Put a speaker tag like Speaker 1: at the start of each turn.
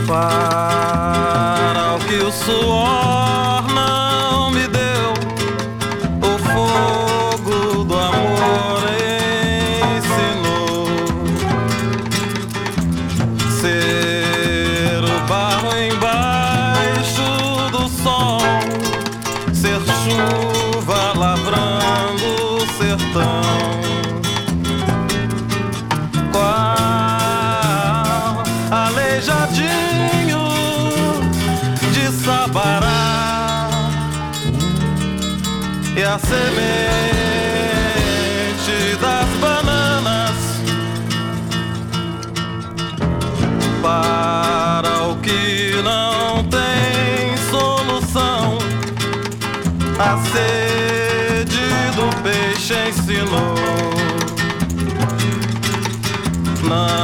Speaker 1: Para o que o suor não me deu, o fogo do amor ensinou. Ser o barro embaixo do sol, ser chuva lavrando o sertão. Qual aleijadinho de Sabará, e a semente das bananas. Para o que não tem solução, a sede do peixe ensinou. Não